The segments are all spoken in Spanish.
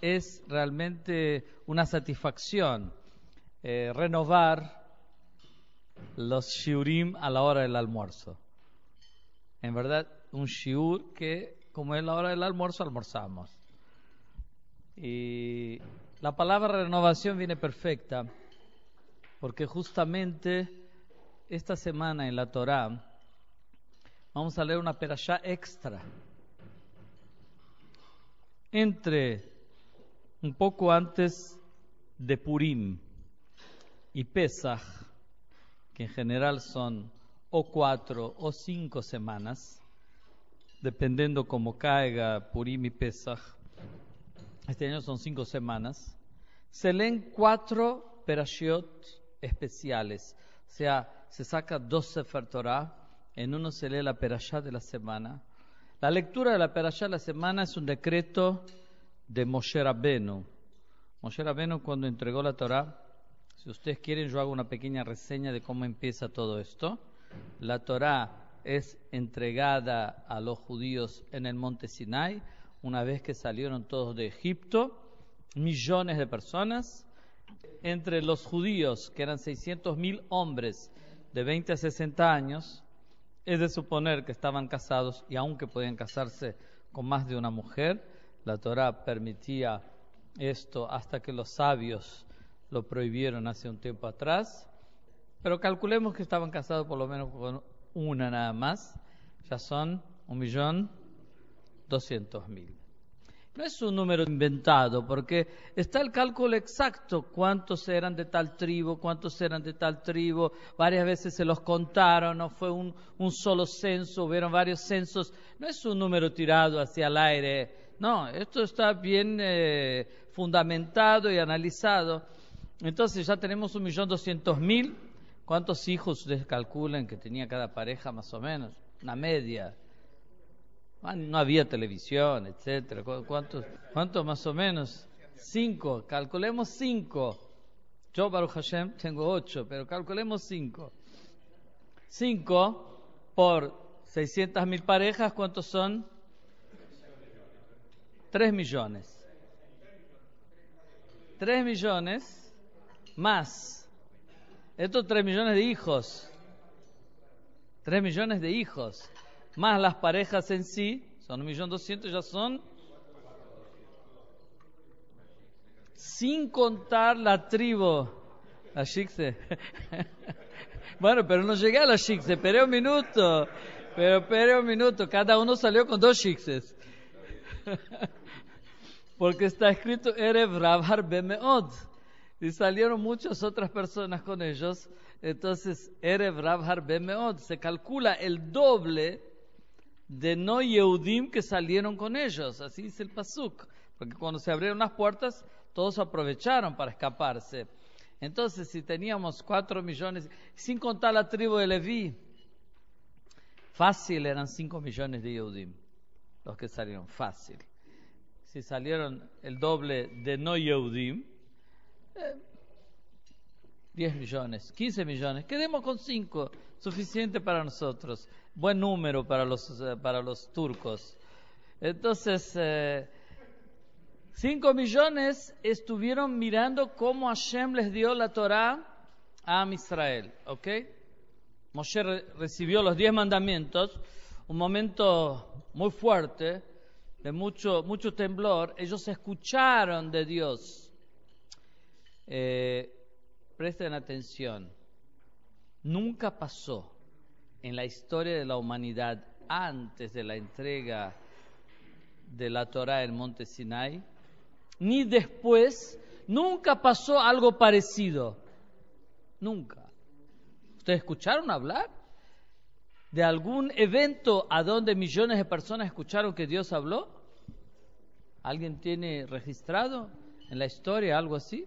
es realmente una satisfacción renovar los shiurim a la hora del almuerzo. En verdad, un shiur que, como es la hora del almuerzo, almorzamos. Y la palabra renovación viene perfecta, porque justamente esta semana en la Torá vamos a leer una perashá extra. Entre un poco antes de Purim y Pesaj, que en general son o 4 o 5 semanas, dependiendo cómo caiga Purim y Pesaj. Este año son 5 semanas. Se leen 4 perashiot especiales. O sea, se saca 2 Sefer Torah. En uno se lee la perashá de la semana. La lectura de la perashá de la semana es un decreto de Moshe Rabbenu. Moshe Rabbenu, cuando entregó la Torah, si ustedes quieren, yo hago una pequeña reseña de cómo empieza todo esto. La Torah es entregada a los judíos en el monte Sinai, una vez que salieron todos de Egipto, millones de personas. Entre los judíos, que eran 600.000 hombres de 20 a 60 años, es de suponer que estaban casados, y aunque podían casarse con más de una mujer, la Torah permitía esto hasta que los sabios lo prohibieron hace un tiempo atrás. Pero calculemos que estaban casados por lo menos con una nada más. Ya son 1.200.000. No es un número inventado, porque está el cálculo exacto, cuántos eran de tal tribu, cuántos eran de tal tribu. Varias veces se los contaron, no fue un solo censo, hubieron varios censos. No es un número tirado hacia el aire. No, esto está bien fundamentado y analizado. Entonces ya tenemos 1.200.000. ¿Cuántos hijos ustedes calculan que tenía cada pareja más o menos? Una media. No había televisión, etcétera. ¿Cuántos más o menos? 5. Calculemos 5. Yo, Baruch Hashem, tengo 8, pero calculemos 5. 5 por 600.000 parejas, ¿cuántos son? 3 millones. 3 millones más. Estos 3 millones de hijos. 3 millones de hijos. Más las parejas en sí, son 1.200.000, ya son. Sin contar la tribu. La Shikse. Bueno, pero no llegué a la Shikse, esperé un minuto. Cada uno salió con 2 Shikses. Porque está escrito Erev Rav Harbe Meod. Y salieron muchas otras personas con ellos. Entonces, Erev Rav Harbe Meod. Se calcula el doble de no Yehudim que salieron con ellos. Así dice el Pasuk. Porque cuando se abrieron las puertas, todos aprovecharon para escaparse. Entonces, si teníamos 4 millones, sin contar la tribu de Leví, fácil eran 5 millones de Yehudim. Los que salieron, fácil. Si salieron el doble de no Yehudim, 10 millones, 15 millones, quedemos con 5, suficiente para nosotros, buen número para los turcos. Entonces, 5 millones estuvieron mirando cómo Hashem les dio la Torá a Am Israel, ¿ok? Moshe recibió los 10 mandamientos, un momento muy fuerte, de mucho temblor. Ellos escucharon de Dios. Presten atención. Nunca pasó en la historia de la humanidad, antes de la entrega de la Torá en Monte Sinai, ni después, nunca pasó algo parecido. Nunca. ¿Ustedes escucharon hablar de algún evento a donde millones de personas escucharon que Dios habló? ¿Alguien tiene registrado en la historia algo así?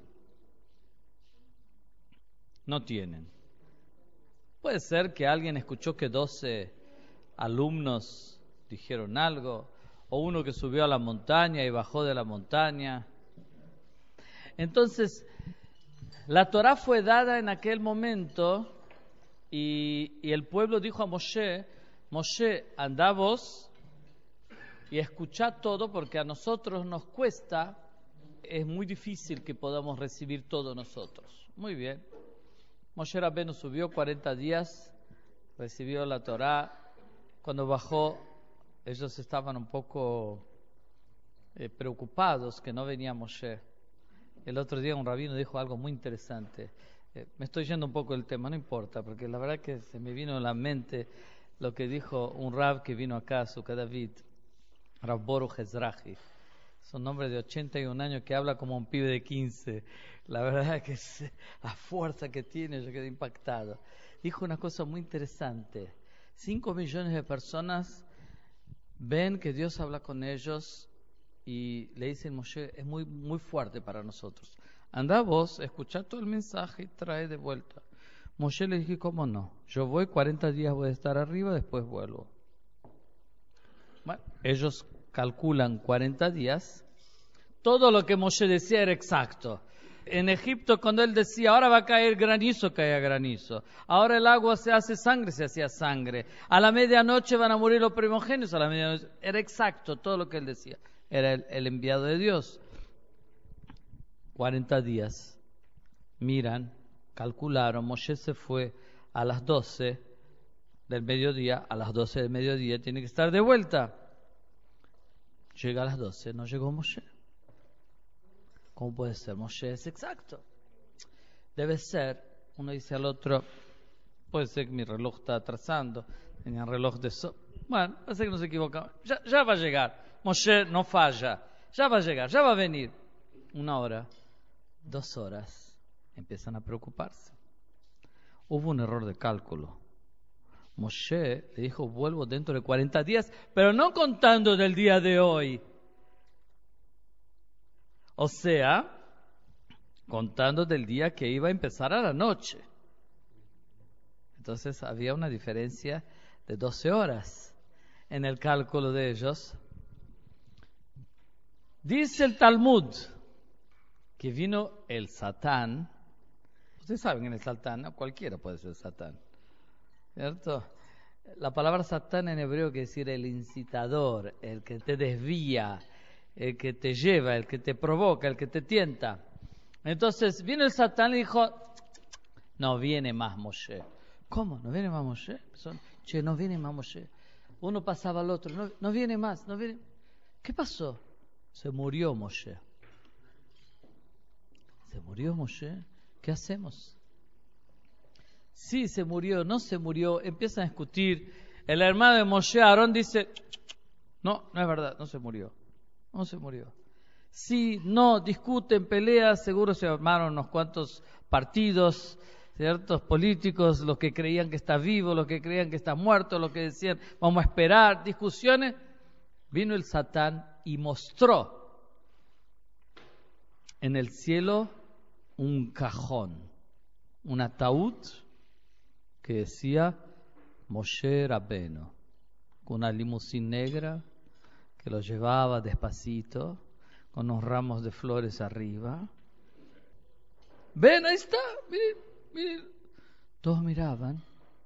No tienen. Puede ser que alguien escuchó que 12 alumnos dijeron algo, o uno que subió a la montaña y bajó de la montaña. Entonces, la Torá fue dada en aquel momento y el pueblo dijo a Moshe, andá vos y escuchá todo, porque a nosotros nos cuesta es muy difícil que podamos recibir todo nosotros. Muy bien. Moshe Rabbeinu subió 40 días, recibió la Torá. Cuando bajó, ellos estaban un poco preocupados que no venía Moshe. El otro día un rabino dijo algo muy interesante. Me estoy yendo un poco del tema, no importa, porque la verdad que se me vino a la mente lo que dijo un rab que vino acá, Sukkah David, Rav Boruch Ezrahi. Es un hombre de 81 años que habla como un pibe de 15. La verdad que la fuerza que tiene, yo quedé impactado. Dijo una cosa muy interesante. 5 millones de personas ven que Dios habla con ellos y le dicen, Moshe, es muy, muy fuerte para nosotros. Anda vos, escucha todo el mensaje y trae de vuelta. Moshe le dije, ¿cómo no? Yo voy, 40 días voy a estar arriba, después vuelvo. Bueno, ellos calculan 40 días. Todo lo que Moshe decía era exacto. En Egipto, cuando él decía, ahora va a caer granizo, caía granizo. Ahora el agua se hace sangre, se hacía sangre. A la medianoche van a morir los primogénitos, a la medianoche. Era exacto todo lo que él decía. Era el enviado de Dios. 40 días. Miran, calcularon, Moshe se fue a las 12 del mediodía, a las 12 del mediodía tiene que estar de vuelta. Llega a las 12, no llegó Moshe. ¿Cómo puede ser? Moshe es exacto. Debe ser, uno dice al otro, puede ser que mi reloj está atrasando, tenía un reloj de sol. Bueno, parece que nos equivocamos. Ya va a llegar. Moshe no falla. Ya va a llegar, ya va a venir. 1 hora, 2 horas, empiezan a preocuparse. Hubo un error de cálculo. Moshe le dijo, vuelvo dentro de 40 días, pero no contando del día de hoy. O sea, contando del día que iba a empezar a la noche. Entonces había una diferencia de 12 horas en el cálculo de ellos. Dice el Talmud que vino el Satán. Ustedes saben que en el Satán, ¿no? Cualquiera puede ser Satán, ¿cierto? La palabra Satán en hebreo quiere decir el incitador, el que te desvía, el que te lleva, el que te provoca, el que te tienta. Entonces vino el Satán y dijo, no viene más Moshe. ¿Cómo? ¿No viene más Moshe? Che, no viene más Moshe. Uno pasaba al otro, no viene más, no viene. ¿Qué pasó? Se murió Moshe. ¿Se murió Moshe? ¿Qué hacemos? Sí, se murió, no se murió. Empiezan a discutir. El hermano de Moshe, Aarón, dice, no es verdad, no se murió. No se murió. Sí, no, discuten, peleas, seguro se armaron unos cuantos partidos, ciertos políticos, los que creían que está vivo, los que creían que está muerto, los que decían, vamos a esperar, discusiones. Vino el Satán y mostró en el cielo un cajón, un ataúd que decía Moshe Rabbeinu, con una limusina negra que lo llevaba despacito, con unos ramos de flores arriba. Ven, ahí está, miren. Todos miraban.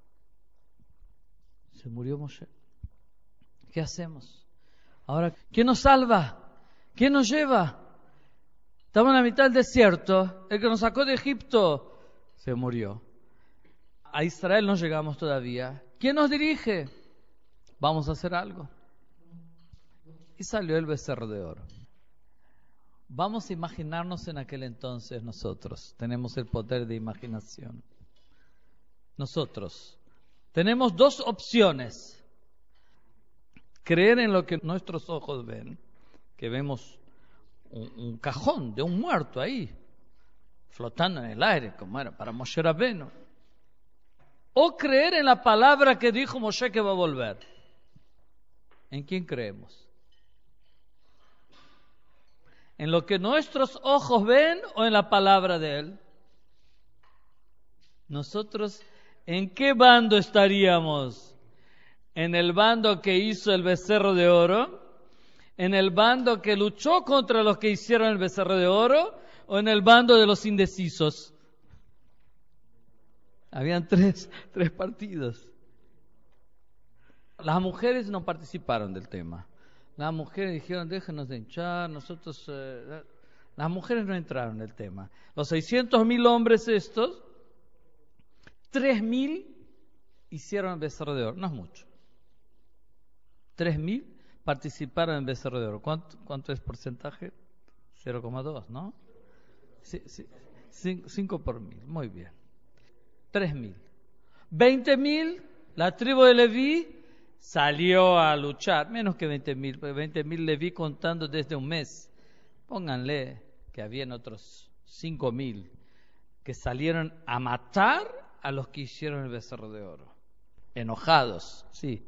Se murió Moshe. ¿Qué hacemos? Ahora, ¿quién nos salva? ¿Quién nos lleva? Estamos en la mitad del desierto. El que nos sacó de Egipto se murió. A Israel no llegamos todavía. ¿Quién nos dirige? Vamos a hacer algo. Y salió el becerro de oro. Vamos a imaginarnos en aquel entonces nosotros. Tenemos el poder de imaginación. Nosotros tenemos 2 opciones. Creer en lo que nuestros ojos ven, que vemos un cajón de un muerto ahí, flotando en el aire, como era para Moshe Rabbeinu. O creer en la palabra que dijo Moshe que va a volver. ¿En quién creemos? ¿En lo que nuestros ojos ven o en la palabra de Él? Nosotros, ¿en qué bando estaríamos? ¿En el bando que hizo el becerro de oro? ¿En el bando que luchó contra los que hicieron el becerro de oro? ¿O en el bando de los indecisos? Habían tres partidos. Las mujeres no participaron del tema. Las mujeres dijeron, déjenos de hinchar, nosotros Las mujeres no entraron en el tema. Los 600.000 hombres estos, 3.000 hicieron el becerro de oro. No es mucho. 3.000 participaron en el becerro de oro. ¿Cuánto es porcentaje? 0,2, ¿no? Sí, 5 por 1.000. Muy bien. 3.000. 20.000, la tribu de Leví salió a luchar. Menos que 20.000, porque 20.000 Leví contando desde un mes. Pónganle que habían otros 5.000 que salieron a matar a los que hicieron el becerro de oro. Enojados, sí.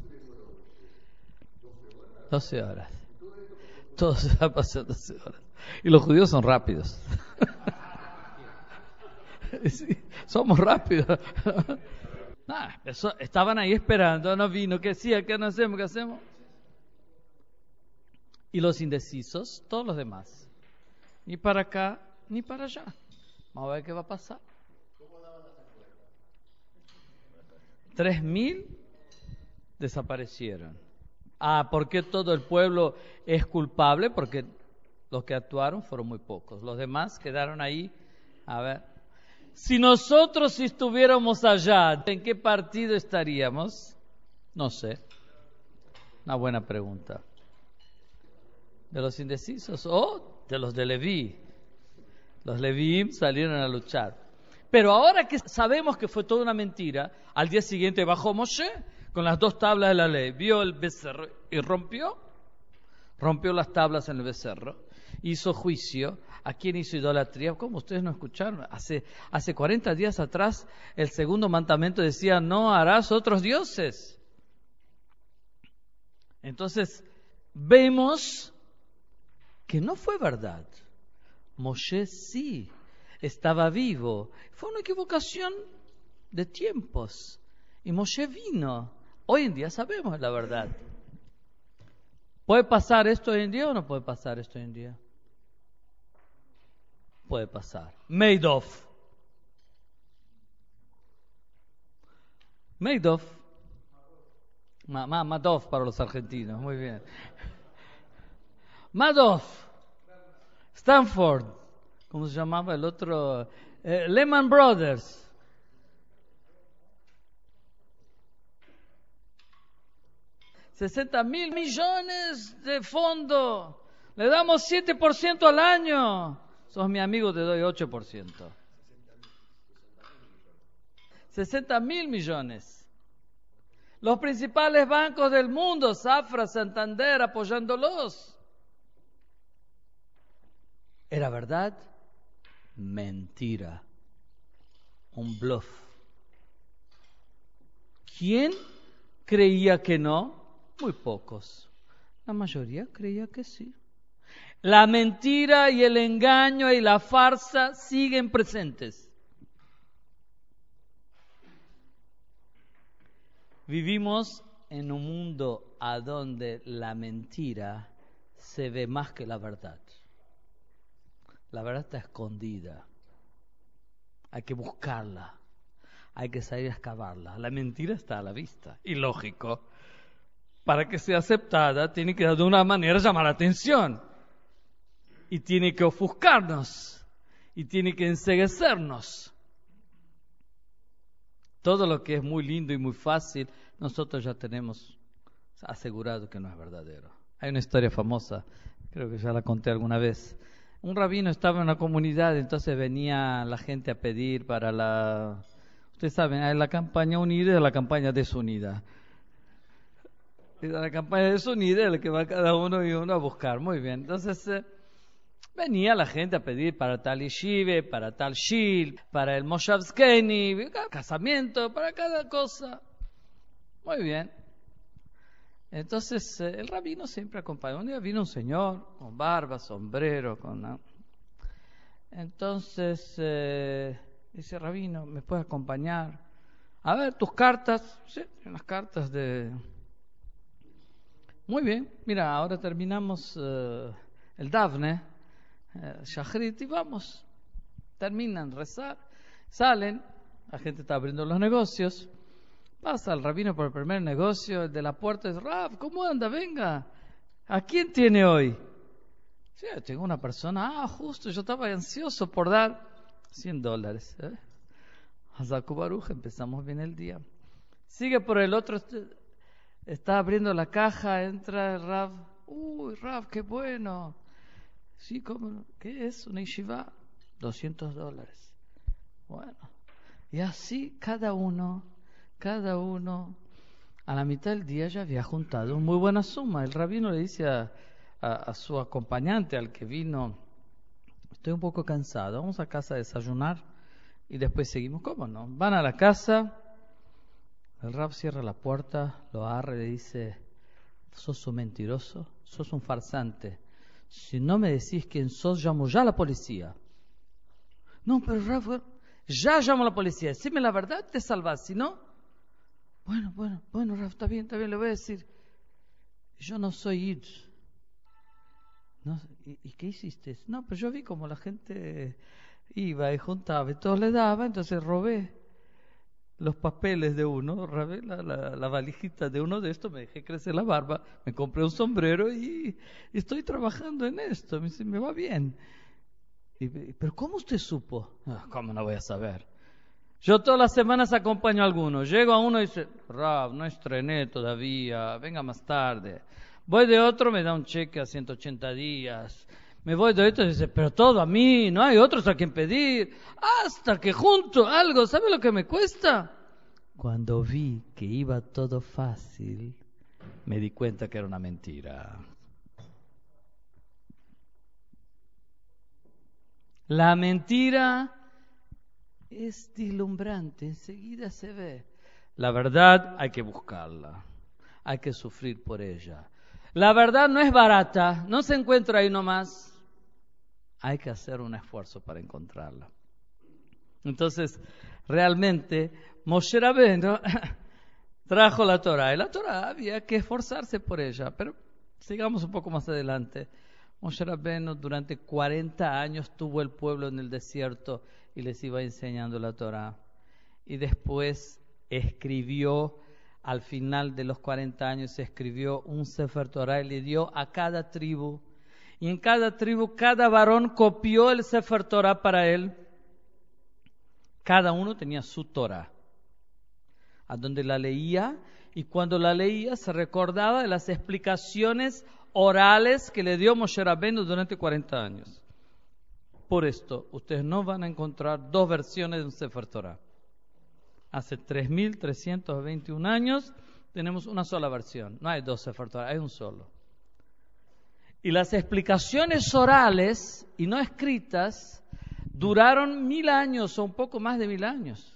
12 horas. Todo se va a pasar 12 horas. Y los judíos son rápidos. Sí, somos rápidos. Estaban ahí esperando, no vino, ¿qué hacía? ¿Qué no hacemos? ¿Qué hacemos? Y los indecisos, todos los demás. Ni para acá, ni para allá. Vamos a ver qué va a pasar. 3.000 desaparecieron. ¿Por qué todo el pueblo es culpable? Porque los que actuaron fueron muy pocos. Los demás quedaron ahí. A ver, si nosotros estuviéramos allá, ¿en qué partido estaríamos? No sé. Una buena pregunta. ¿De los indecisos o de los de Leví? Los Leví salieron a luchar. Pero ahora que sabemos que fue toda una mentira, al día siguiente bajó Moshe con las 2 tablas de la ley, vio el becerro y rompió las tablas en el becerro, hizo juicio. ¿A quién hizo idolatría? ¿Cómo ustedes no escucharon? Hace 40 días atrás el segundo mandamiento decía: no harás otros dioses. Entonces vemos que no fue verdad. Moshe sí estaba vivo. Fue una equivocación de tiempos. Y Moshe vino. Hoy en día sabemos la verdad. ¿Puede pasar esto hoy en día o no puede pasar esto hoy en día? Puede pasar. Madoff. Madoff para los argentinos. Muy bien. Madoff. Stanford. ¿Cómo se llamaba el otro? Lehman Brothers. $60.000 millones de fondo. Le damos 7% al año. Sos mi amigo, te doy 8%. 60.000 millones. Los principales bancos del mundo, Safra, Santander, apoyándolos. ¿Era verdad? Mentira. Un bluff. ¿Quién creía que no? Muy pocos. La mayoría creía que sí. La mentira y el engaño y la farsa siguen presentes. Vivimos en un mundo a donde la mentira se ve más que la verdad. La verdad está escondida. Hay que buscarla. Hay que salir a excavarla. La mentira está a la vista. Y lógico. Para que sea aceptada, tiene que de alguna manera llamar la atención. Y tiene que ofuscarnos. Y tiene que enceguecernos. Todo lo que es muy lindo y muy fácil, nosotros ya tenemos asegurado que no es verdadero. Hay una historia famosa, creo que ya la conté alguna vez. Un rabino estaba en una comunidad, entonces venía la gente a pedir para la... Ustedes saben, hay la campaña unida y la campaña desunida. Y la campaña desunida es la que va cada uno y uno a buscar. Muy bien, entonces venía la gente a pedir para tal yeshiva, para tal shil, para el Moshav Zkeni, casamiento, para cada cosa. Muy bien. Entonces el rabino siempre acompañó. Un día vino un señor con barba, sombrero, Entonces dice: rabino, ¿me puede acompañar? A ver, tus cartas. Sí, unas cartas de... Muy bien, mira, ahora terminamos el Dafne, Shachrit, y vamos. Terminan rezar, salen, la gente está abriendo los negocios. Pasa el rabino por el primer negocio, el de la puerta dice: Rab, ¿cómo anda? Venga. ¿A quién tiene hoy? Sí, tengo una persona, justo yo estaba ansioso por dar $100. Hazaku Baruj, empezamos bien el día. Sigue por el otro, está abriendo la caja, entra el Rav. Uy, Rav, qué bueno. Sí, ¿cómo? ¿Qué es? Una yeshiva, $200. Bueno, y así cada uno, a la mitad del día ya había juntado una muy buena suma. El rabino le dice a su acompañante, al que vino, estoy un poco cansado, vamos a casa a desayunar y después seguimos. ¿Cómo no? Van a la casa, el Rab cierra la puerta, lo agarra y le dice, sos un mentiroso, sos un farsante. Si no me decís quién sos, llamo ya a la policía. No, pero Rab, ya llamo a la policía, decime la verdad, te salvás, si no... Bueno, Rab, está bien, le voy a decir. Yo no soy Id. No, ¿y qué hiciste? No, pues yo vi como la gente iba y juntaba y todos le daban, entonces robé los papeles de uno, robé la valijita de uno de estos, me dejé crecer la barba, me compré un sombrero y estoy trabajando en esto, me dice, me va bien. ¿Pero cómo usted supo? ¿Cómo no voy a saber? Yo todas las semanas acompaño a alguno. Llego a uno y dice, Rab, no estrené todavía, venga más tarde. Voy de otro, me da un cheque a 180 días. Me voy de otro y dice, pero todo a mí, no hay otros a quien pedir. Hasta que junto algo, ¿sabe lo que me cuesta? Cuando vi que iba todo fácil, me di cuenta que era una mentira. La mentira es deslumbrante, enseguida se ve. La verdad hay que buscarla, hay que sufrir por ella. La verdad no es barata, no se encuentra ahí nomás. Hay que hacer un esfuerzo para encontrarla. Entonces, realmente, Moshe Rabbeinu trajo la Torah, y la Torah había que esforzarse por ella, pero sigamos un poco más adelante. Moshe Rabbeinu durante 40 años tuvo el pueblo en el desierto y les iba enseñando la Torah. Y después escribió, al final de los 40 años, escribió un Sefer Torah y le dio a cada tribu. Y en cada tribu, cada varón copió el Sefer Torah para él. Cada uno tenía su Torah, a donde la leía, y cuando la leía se recordaba de las explicaciones orales que le dio Moshe Rabbeinu durante 40 años. Por esto, ustedes no van a encontrar dos versiones de un Sefer Torah. Hace 3.321 años tenemos una sola versión. No hay dos Sefer Torah, hay un solo. Y las explicaciones orales y no escritas duraron 1000 años o un poco más de 1000 años.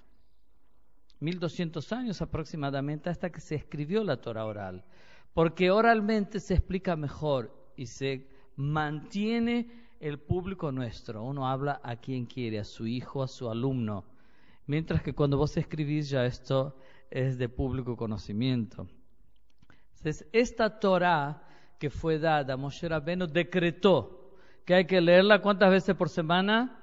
1200 años aproximadamente hasta que se escribió la Torah oral. Porque oralmente se explica mejor y se mantiene el público nuestro. Uno habla a quien quiere, a su hijo, a su alumno. Mientras que cuando vos escribís ya esto es de público conocimiento. Entonces, esta Torah que fue dada, Moshe Rabbeinu decretó que hay que leerla ¿cuántas veces por semana?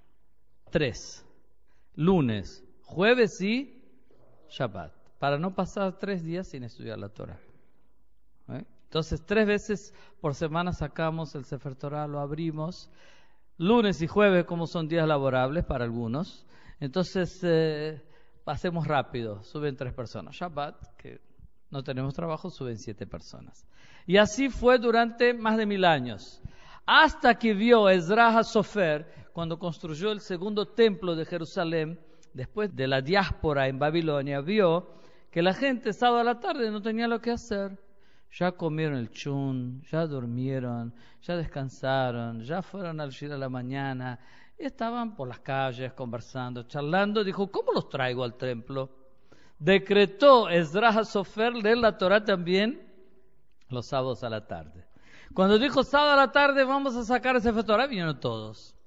3. Lunes, jueves y Shabbat. Para no pasar 3 días sin estudiar la Torah. Entonces 3 veces por semana sacamos el Sefer Torah, lo abrimos. Lunes y jueves, como son días laborables para algunos, entonces pasemos rápido, suben 3 personas. Shabbat, que no tenemos trabajo, suben 7 personas. Y así fue durante más de 1000 años. Hasta que vio Ezra HaSofer, cuando construyó el segundo templo de Jerusalén, después de la diáspora en Babilonia, vio que la gente sábado a la tarde no tenía lo que hacer. Ya comieron el chun, ya durmieron, ya descansaron, ya fueron al shir a la mañana, y estaban por las calles conversando, charlando. Dijo, ¿cómo los traigo al templo? Decretó Ezra HaSofer leer la Torah también los sábados a la tarde. Cuando dijo sábado a la tarde vamos a sacar el Sefer Torah, vinieron todos.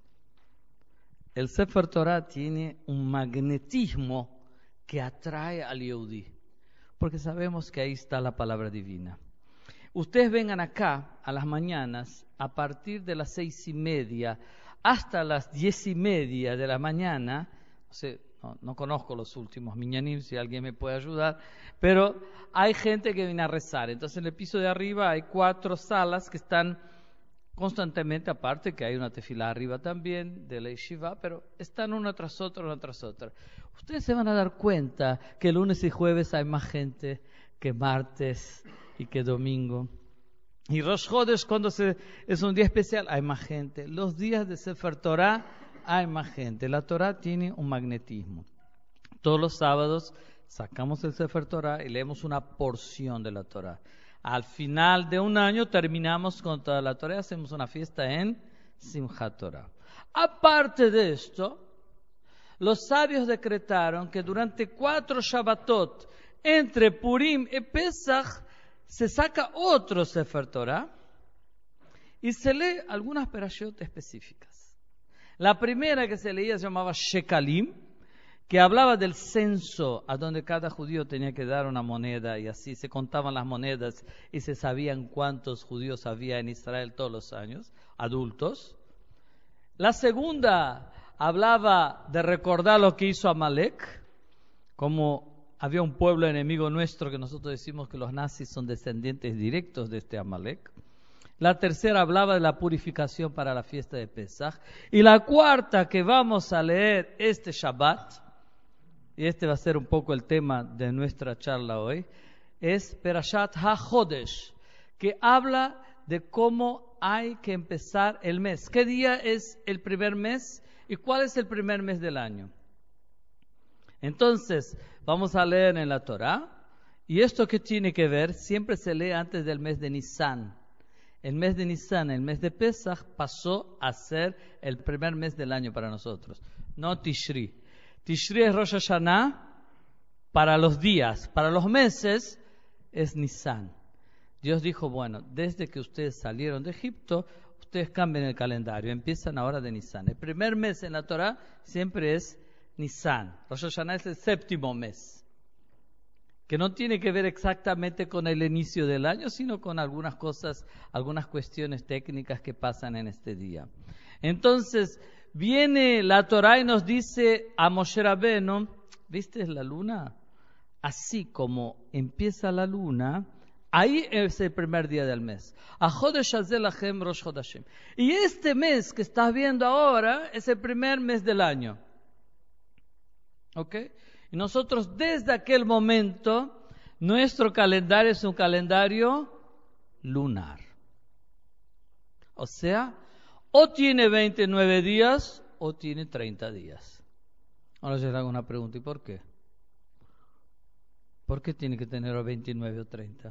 El Sefer Torah tiene un magnetismo que atrae al Yehudí, porque sabemos que ahí está la palabra divina. Ustedes vengan acá a las mañanas a partir de las 6:30 hasta las 10:30 de la mañana. No conozco los últimos minyanim, si alguien me puede ayudar, pero hay gente que viene a rezar. Entonces en el piso de arriba hay 4 salas que están constantemente, aparte que hay una tefilá arriba también de la yeshiva, pero están una tras otra, una tras otra. Ustedes se van a dar cuenta que lunes y jueves hay más gente que martes y que domingo. Y Rosh Chodesh, cuando es un día especial, hay más gente. Los días de Sefer Torah hay más gente. La Torah tiene un magnetismo. Todos los sábados sacamos el Sefer Torah y leemos una porción de la Torah. Al final de un año terminamos con toda la Torah y hacemos una fiesta en Simchat Torah. Aparte de esto, los sabios decretaron que durante 4 Shabbatot, entre Purim y Pesach, se saca otro Sefer Torah y se lee algunas perashot específicas. La primera que se leía se llamaba Shekalim, que hablaba del censo, a donde cada judío tenía que dar una moneda, y así se contaban las monedas y se sabían cuántos judíos había en Israel todos los años, adultos. La segunda hablaba de recordar lo que hizo Amalek, como había un pueblo enemigo nuestro que nosotros decimos que los nazis son descendientes directos de este Amalek. La tercera hablaba de la purificación para la fiesta de Pesach. Y la cuarta que vamos a leer este Shabbat, y este va a ser un poco el tema de nuestra charla hoy, es Perashat HaChodesh, que habla de cómo hay que empezar el mes. ¿Qué día es el primer mes y cuál es el primer mes del año? Entonces, vamos a leer en la Torah, y esto que tiene que ver, siempre se lee antes del mes de Nisan. El mes de Nisan, el mes de Pesach, pasó a ser el primer mes del año para nosotros, no Tishri. Tishri es Rosh Hashanah para los días, para los meses es Nisan. Dios dijo, bueno, desde que ustedes salieron de Egipto, ustedes cambian el calendario, empiezan ahora de Nisan. El primer mes en la Torah siempre es Nisan. Rosh Hashanah es el 7º mes, que no tiene que ver exactamente con el inicio del año, sino con algunas cosas, algunas cuestiones técnicas que pasan en este día. Entonces, viene la Torah y nos dice a Moshe Rabbeinu, ¿viste la luna? Así como empieza la luna, ahí es el primer día del mes. HaChodesh hazeh lachem Rosh Chodashim. Y este mes que estás viendo ahora es el primer mes del año. ¿Ok? Y nosotros desde aquel momento, nuestro calendario es un calendario lunar. O sea, o tiene 29 días o tiene 30 días. Ahora yo le hago una pregunta, ¿y por qué? ¿Por qué tiene que tener 29 o 30?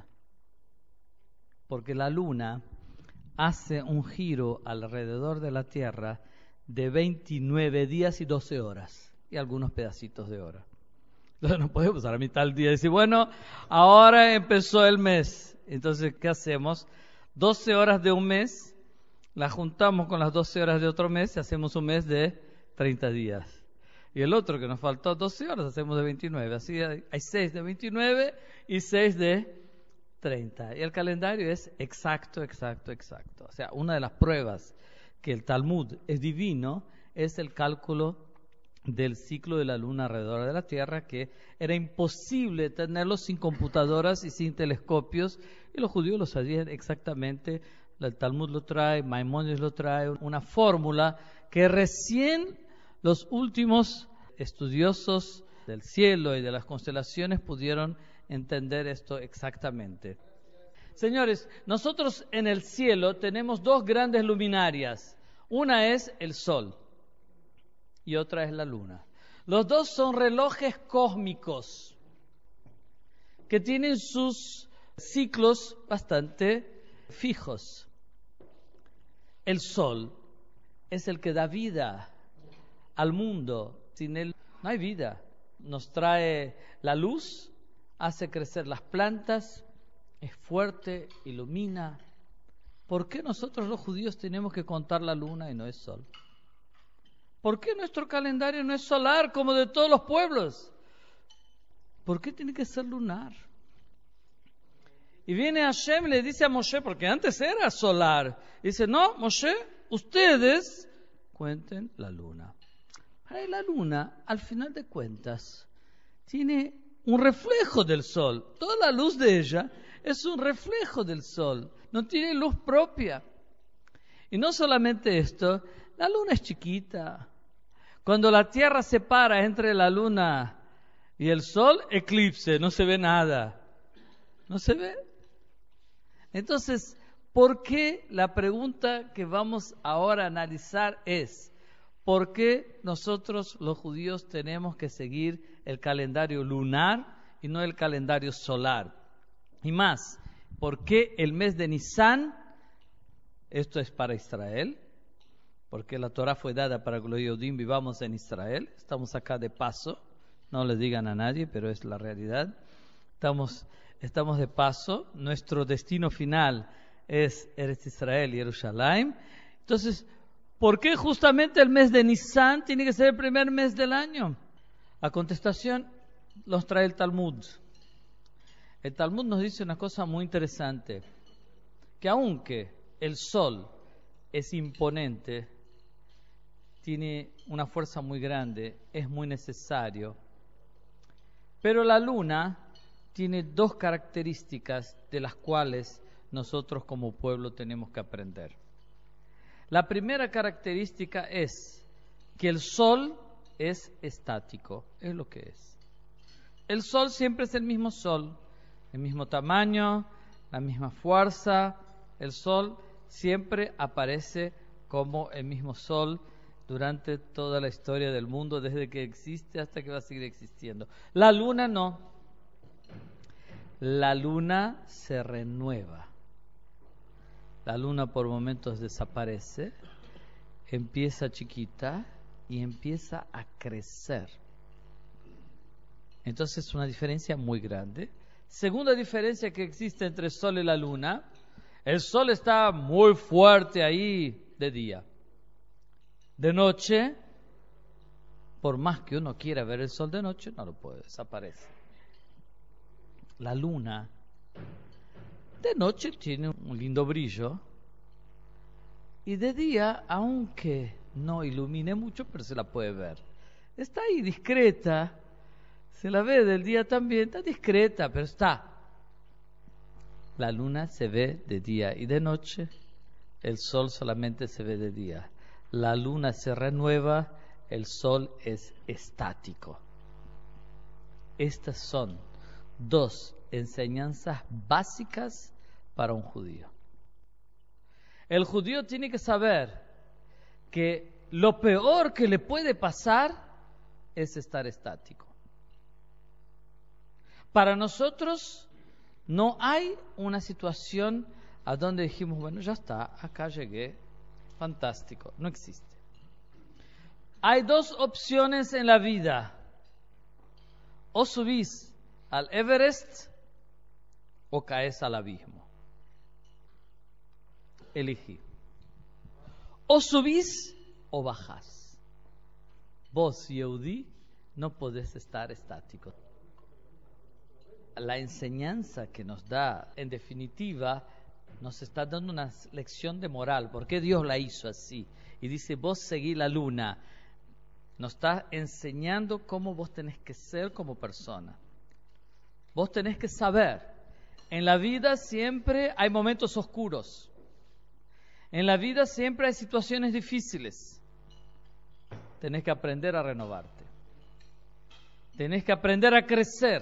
Porque la luna hace un giro alrededor de la Tierra de 29 días y 12 horas y algunos pedacitos de hora. Entonces no podemos a la mitad del día decir, bueno, ahora empezó el mes. Entonces, ¿qué hacemos? 12 horas de un mes, las juntamos con las 12 horas de otro mes y hacemos un mes de 30 días. Y el otro que nos faltó 12 horas, hacemos de 29. Así hay 6 de 29 y 6 de 30. Y el calendario es exacto. O sea, una de las pruebas que el Talmud es divino es el cálculo del ciclo de la luna alrededor de la Tierra, que era imposible tenerlo sin computadoras y sin telescopios, y los judíos lo sabían exactamente. El Talmud lo trae, Maimónides lo trae, una fórmula que recién los últimos estudiosos del cielo y de las constelaciones pudieron entender esto exactamente. Señores, nosotros en el cielo tenemos 2 grandes luminarias. Una es el sol y otra es la luna. Los dos son relojes cósmicos que tienen sus ciclos bastante fijos. El sol es el que da vida al mundo. Sin él no hay vida. Nos trae la luz, hace crecer las plantas, es fuerte, ilumina. ¿Por qué nosotros los judíos tenemos que contar la luna y no es sol? ¿Por qué nuestro calendario no es solar como de todos los pueblos? ¿Por qué tiene que ser lunar? Y viene Hashem y le dice a Moshe, porque antes era solar, dice, no, Moshe, ustedes cuenten la luna. La luna, al final de cuentas, tiene un reflejo del sol. Toda la luz de ella es un reflejo del sol, no tiene luz propia. Y no solamente esto, la luna es chiquita. Cuando la Tierra se para entre la luna y el sol, eclipse, no se ve nada. ¿No se ve? Entonces, ¿por qué? La pregunta que vamos ahora a analizar es, ¿por qué nosotros los judíos tenemos que seguir el calendario lunar y no el calendario solar? Y más, ¿por qué el mes de Nisan? Esto es para Israel, porque la Torah fue dada para que los Yehudim vivamos en Israel. Estamos acá de paso, no le digan a nadie, pero es la realidad. Estamos de paso, nuestro destino final es Eretz Israel y Jerusalén. Entonces, ¿por qué justamente el mes de Nisan tiene que ser el primer mes del año? La contestación los trae el Talmud. El Talmud nos dice una cosa muy interesante, que aunque el sol es imponente, tiene una fuerza muy grande, es muy necesario, pero la luna tiene dos características de las cuales nosotros como pueblo tenemos que aprender. La primera característica es que el sol es estático, es lo que es. El sol siempre es el mismo sol, el mismo tamaño, la misma fuerza. El sol siempre aparece como el mismo sol durante toda la historia del mundo, desde que existe hasta que va a seguir existiendo. La luna no. La luna se renueva. La luna por momentos desaparece, empieza chiquita y empieza a crecer. Entonces es una diferencia muy grande. Segunda diferencia que existe entre el sol y la luna: el sol está muy fuerte ahí de día. De noche, por más que uno quiera ver el sol de noche, no lo puede, desaparece. La luna de noche tiene un lindo brillo y de día, aunque no ilumine mucho, pero se la puede ver. Está ahí discreta, se la ve del día también, está discreta, pero está. La luna se ve de día y de noche, el sol solamente se ve de día. La luna se renueva, el sol es estático. Estas son dos enseñanzas básicas para un judío. El judío tiene que saber que lo peor que le puede pasar es estar estático. Para nosotros no hay una situación a donde dijimos, bueno, ya está, acá llegué, fantástico. No existe. Hay dos opciones en la vida: o subís al Everest o caes al abismo. Elegí. O subís o bajás. Vos, Yehudí, no podés estar estático. La enseñanza que nos da, en definitiva, nos está dando una lección de moral. ¿Por qué Dios la hizo así? Y dice, vos seguí la luna. Nos está enseñando cómo vos tenés que ser como persona. Vos tenés que saber, en la vida siempre hay momentos oscuros. En la vida siempre hay situaciones difíciles. Tenés que aprender a renovarte. Tenés que aprender a crecer.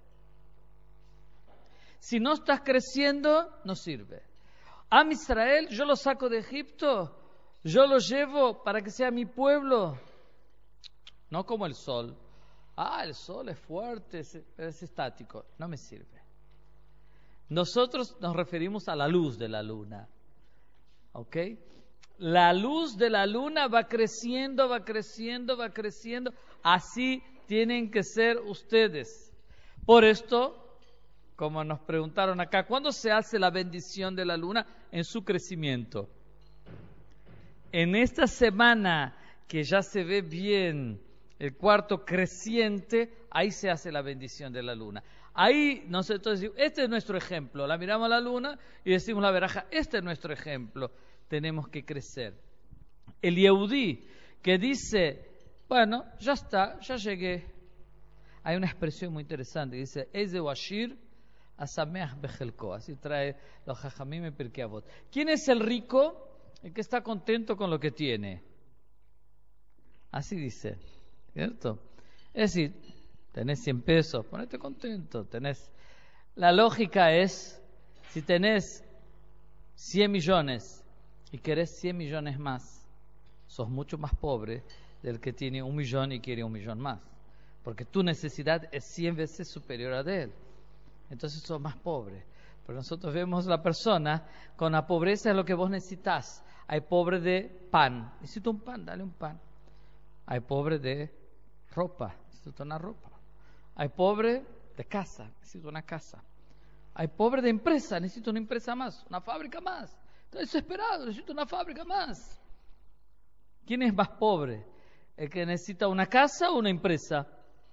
Si no estás creciendo, no sirve. Am Israel, yo lo saco de Egipto, yo lo llevo para que sea mi pueblo. No como el sol. El sol es fuerte, es estático. No me sirve. Nosotros nos referimos a la luz de la luna. ¿Ok? La luz de la luna va creciendo, va creciendo, va creciendo. Así tienen que ser ustedes. Por esto, como nos preguntaron acá, ¿cuándo se hace la bendición de la luna? En su crecimiento. En esta semana que ya se ve bien el cuarto creciente, ahí se hace la bendición de la luna. Ahí nosotros decimos, este es nuestro ejemplo. La miramos a la luna y decimos la veraja, este es nuestro ejemplo. Tenemos que crecer. El Yehudí que dice, bueno, ya está, ya llegué. Hay una expresión muy interesante, dice, Eze Washir Asameach Bechelko. Así trae los Jajamim en Pirkei Avot. ¿Quién es el rico? el que está contento con lo que tiene. Así dice, ¿cierto? Es decir, tenés 100 pesos, ponete contento. La lógica es, si tenés 100 millones y querés 100 millones más, sos mucho más pobre del que tiene 1 millón y quiere 1 millón más. Porque tu necesidad es 100 veces superior a de él. Entonces sos más pobre. Pero nosotros vemos la persona con la pobreza es lo que vos necesitas. Hay pobre de pan. Necesito un pan, dale un pan. Hay pobre de ropa. Necesito una ropa. Hay pobre de casa. Necesito una casa. Hay pobre de empresa. Necesito una empresa más. Una fábrica más. Estoy desesperado. Necesito una fábrica más. ¿Quién es más pobre? ¿El que necesita una casa o una empresa?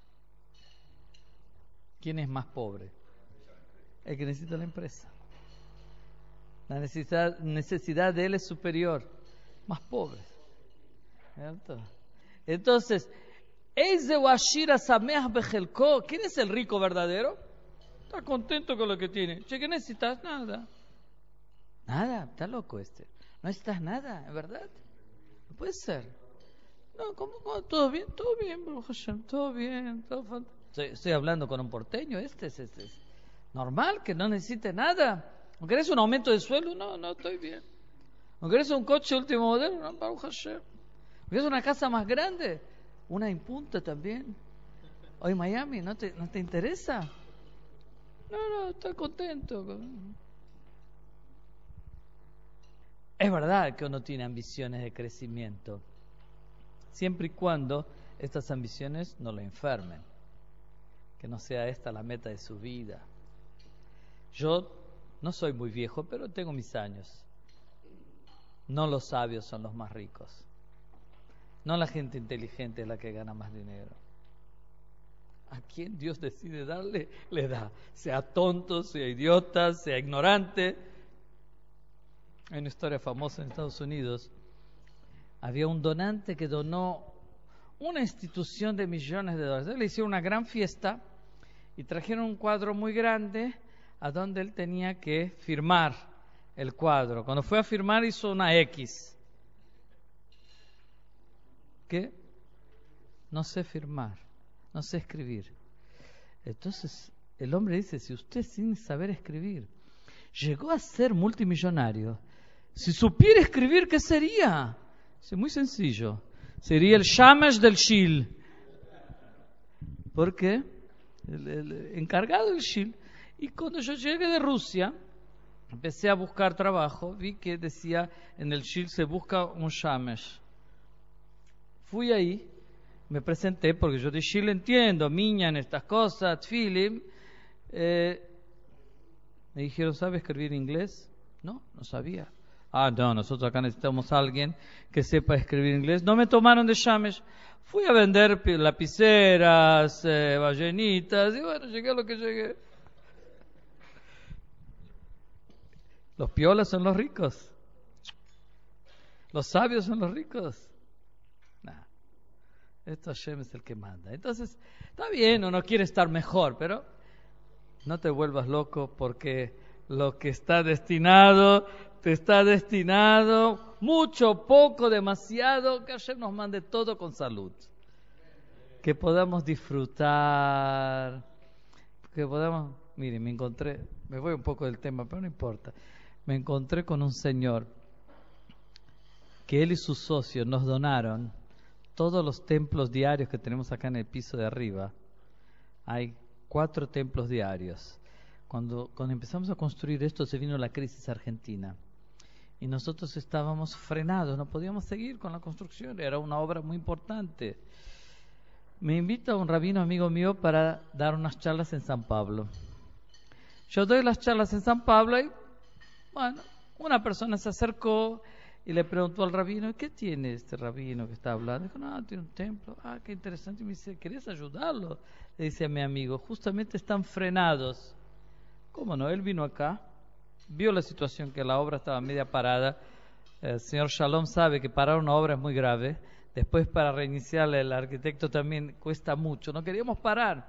¿Quién es más pobre? El que necesita la empresa. La necesidad de él es superior. Más pobre. ¿Cierto? Entonces, ¿quién es el rico verdadero? Está contento con lo que tiene. Che, ¿qué necesitas? Nada. Nada, está loco este. No necesitas nada, ¿es verdad? No puede ser. No, ¿cómo? ¿Todo bien? Todo bien, Baruch Hashem, todo bien. Estoy hablando con un porteño, es normal que no necesite nada. ¿No querés un aumento de sueldo? No, estoy bien. ¿No querés un coche último modelo? No, Baruch Hashem. ¿No querés una casa más grande? Una en punta también. Hoy Miami, ¿no te interesa? No, estoy contento. Es verdad que uno tiene ambiciones de crecimiento, siempre y cuando estas ambiciones no lo enfermen, que no sea esta la meta de su vida. Yo no soy muy viejo, pero tengo mis años. No los sabios son los más ricos. No la gente inteligente es la que gana más dinero. A quien Dios decide darle, le da. Sea tonto, sea idiota, sea ignorante. Hay una historia famosa en Estados Unidos. Había un donante que donó una institución de millones de dólares. Le hicieron una gran fiesta y trajeron un cuadro muy grande a donde él tenía que firmar el cuadro. Cuando fue a firmar hizo una X. ¿Qué? No sé firmar, no sé escribir. Entonces el hombre dice, si usted sin saber escribir llegó a ser multimillonario, si supiera escribir, ¿qué sería? Es muy sencillo. Sería el Shamesh del Shil. ¿Por qué? El encargado del Shil. Y cuando yo llegué de Rusia, empecé a buscar trabajo, vi que decía en el Shil se busca un Shamesh. Fui ahí, me presenté, porque yo de Shil entiendo, en estas cosas, Tfilim. Me dijeron, ¿sabe escribir inglés? No sabía. No, nosotros acá necesitamos a alguien que sepa escribir inglés. No me tomaron de Shamesh. Fui a vender lapiceras, ballenitas, y bueno, llegué a lo que llegué. Los piolas son los ricos. Los sabios son los ricos. Esto Hashem es el que manda. Entonces, está bien, uno quiere estar mejor, pero no te vuelvas loco, porque lo que está destinado, te está destinado, mucho, poco, demasiado, que Hashem nos mande todo con salud. Que podamos disfrutar, que podamos... Mire, me voy un poco del tema, pero no importa. Me encontré con un señor que él y sus socios nos donaron todos los templos diarios que tenemos acá en el piso de arriba. Hay 4 templos diarios. Cuando empezamos a construir esto, se vino la crisis argentina. Y nosotros estábamos frenados, no podíamos seguir con la construcción. Era una obra muy importante. Me invita un rabino amigo mío para dar unas charlas en San Pablo. Yo doy las charlas en San Pablo y, bueno, una persona se acercó y le preguntó al rabino, ¿qué tiene este rabino que está hablando? Dijo, no, tiene un templo. Qué interesante. Y me dice, ¿querés ayudarlo? Le dice a mi amigo, justamente están frenados. ¿Cómo no? Él vino acá, vio la situación, que la obra estaba media parada. El señor Shalom sabe que parar una obra es muy grave. Después para reiniciarla el arquitecto también cuesta mucho. No queríamos parar.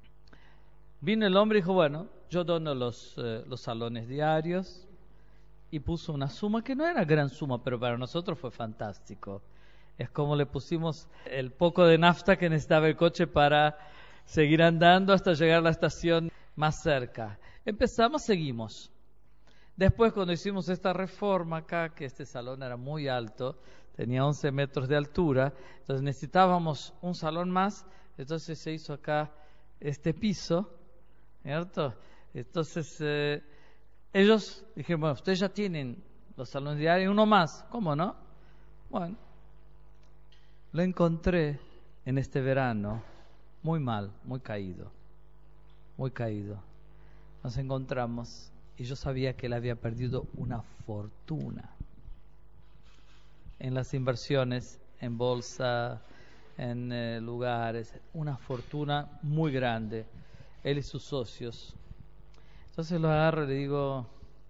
Vino el hombre y dijo, bueno, yo dono los salones diarios y puso una suma que no era gran suma, pero para nosotros fue fantástico. Es como le pusimos el poco de nafta que necesitaba el coche para seguir andando hasta llegar a la estación más cerca. Empezamos, seguimos. Después, cuando hicimos esta reforma acá, que este salón era muy alto, tenía 11 metros de altura, entonces necesitábamos un salón más, entonces se hizo acá este piso, ¿cierto? Entonces, ellos dijeron, bueno, ustedes ya tienen los salones diarios, uno más, ¿cómo no? Bueno, lo encontré en este verano, muy mal, muy caído. Nos encontramos y yo sabía que él había perdido una fortuna en las inversiones, en bolsa, en lugares, una fortuna muy grande, él y sus socios. Entonces lo agarro y le digo,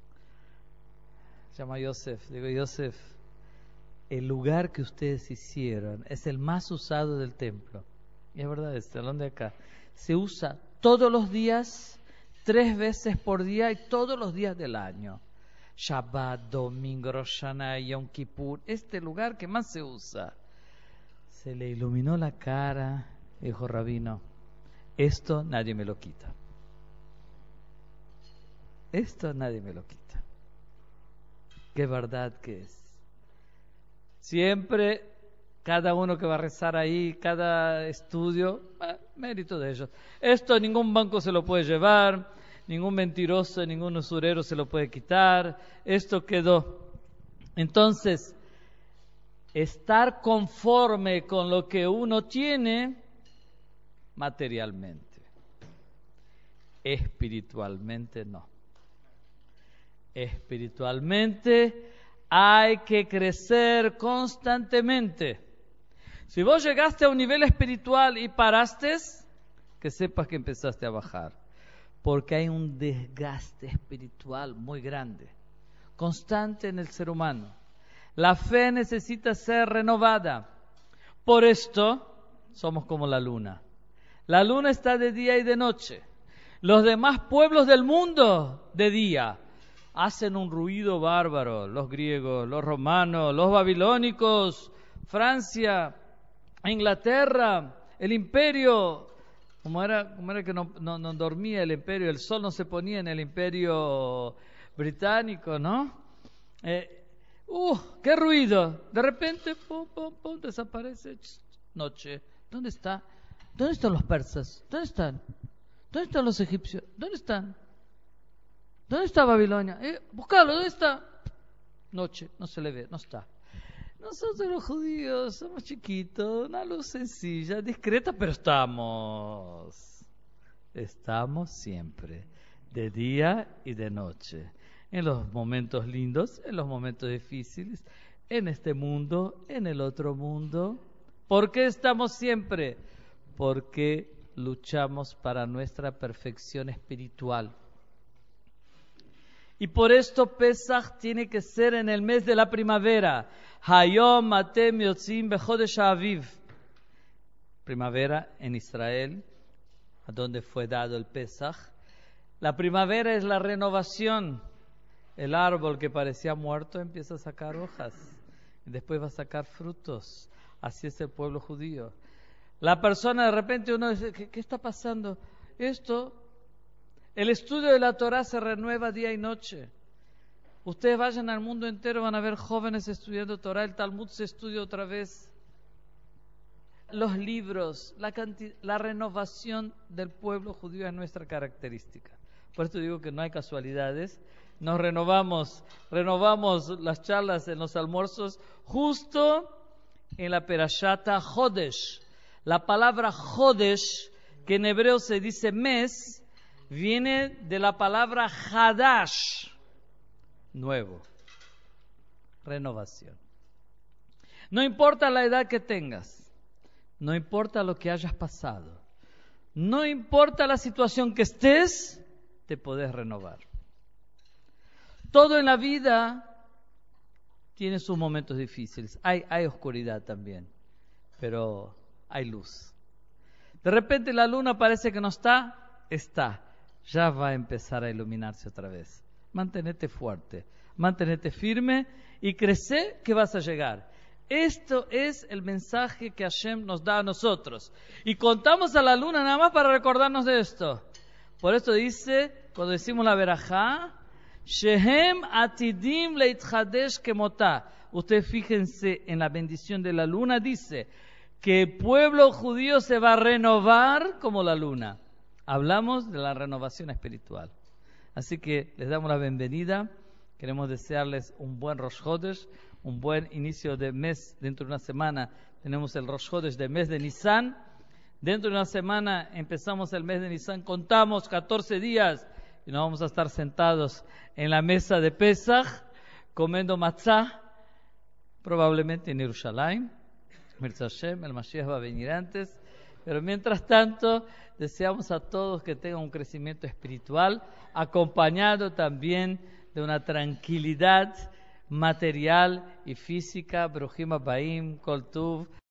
se llama Yosef, digo, Yosef, el lugar que ustedes hicieron es el más usado del templo. Y es verdad, este salón de acá se usa todos los días, 3 veces por día y todos los días del año. Shabbat, domingo, Rosh Hashanah, Yom Kippur, este lugar que más se usa. Se le iluminó la cara y dijo, Rabino, esto nadie me lo quita. Esto nadie me lo quita. Qué verdad que es. Siempre, cada uno que va a rezar ahí, cada estudio, mérito de ellos. Esto ningún banco se lo puede llevar, ningún mentiroso, ningún usurero se lo puede quitar. Esto quedó. Entonces, estar conforme con lo que uno tiene materialmente. Espiritualmente no. Espiritualmente hay que crecer constantemente. Si vos llegaste a un nivel espiritual y paraste, que sepas que empezaste a bajar. Porque hay un desgaste espiritual muy grande, constante en el ser humano. La fe necesita ser renovada. Por esto somos como la luna. La luna está de día y de noche. Los demás pueblos del mundo de día hacen un ruido bárbaro. Los griegos, los romanos, los babilónicos, Francia, Inglaterra, el imperio. ¿Cómo era que no dormía el imperio? El sol no se ponía en el imperio británico, ¿no? ¡Qué ruido! De repente, pum, pum, pum, desaparece. Noche. ¿Dónde está? ¿Dónde están los persas? ¿Dónde están? ¿Dónde están los egipcios? ¿Dónde están? ¿Dónde está Babilonia? Buscalo, ¿dónde está? Noche, no se le ve, no está. Nosotros los judíos somos chiquitos, una luz sencilla, discreta, pero estamos siempre, de día y de noche, en los momentos lindos, en los momentos difíciles, en este mundo, en el otro mundo. ¿Por qué estamos siempre? Porque luchamos para nuestra perfección espiritual. Y por esto Pesach tiene que ser en el mes de la primavera. Hayom atem yotzim bechodesh aviv. Primavera en Israel, a donde fue dado el Pesach. La primavera es la renovación. El árbol que parecía muerto empieza a sacar hojas. Y después va a sacar frutos. Así es el pueblo judío. La persona de repente uno dice, ¿qué está pasando? El estudio de la Torah se renueva día y noche. Ustedes vayan al mundo entero, van a ver jóvenes estudiando Torah, el Talmud se estudia otra vez. Los libros, la renovación del pueblo judío es nuestra característica. Por esto digo que no hay casualidades. Nos renovamos las charlas en los almuerzos justo en la Perashata Jodesh. La palabra Jodesh, que en hebreo se dice mes, viene de la palabra Hadash, nuevo, renovación. No importa la edad que tengas, no importa lo que hayas pasado, no importa la situación que estés, te podés renovar. Todo en la vida tiene sus momentos difíciles, hay oscuridad también, pero hay luz. De repente la luna parece que no está, ya va a empezar a iluminarse otra vez. Mantenete fuerte. Mantenete firme y crece que vas a llegar. Esto es el mensaje que Hashem nos da a nosotros. Y contamos a la luna nada más para recordarnos de esto. Por eso dice, cuando decimos la verajá, Shehem atidim leitchadesh kemotá. Ustedes fíjense en la bendición de la luna, dice que el pueblo judío se va a renovar como la luna. Hablamos de la renovación espiritual. Así que les damos la bienvenida. Queremos desearles un buen Rosh Chodesh, un buen inicio de mes. Dentro de una semana tenemos el Rosh Chodesh del mes de Nisan. Dentro de una semana empezamos el mes de Nisan. Contamos 14 días y nos vamos a estar sentados en la mesa de Pesach, comiendo matzah, probablemente en Jerusalén. Mirza Hashem, el Mashiach va a venir antes. Pero mientras tanto, deseamos a todos que tengan un crecimiento espiritual, acompañado también de una tranquilidad material y física. Bruchim Abaim, Kol Tuv.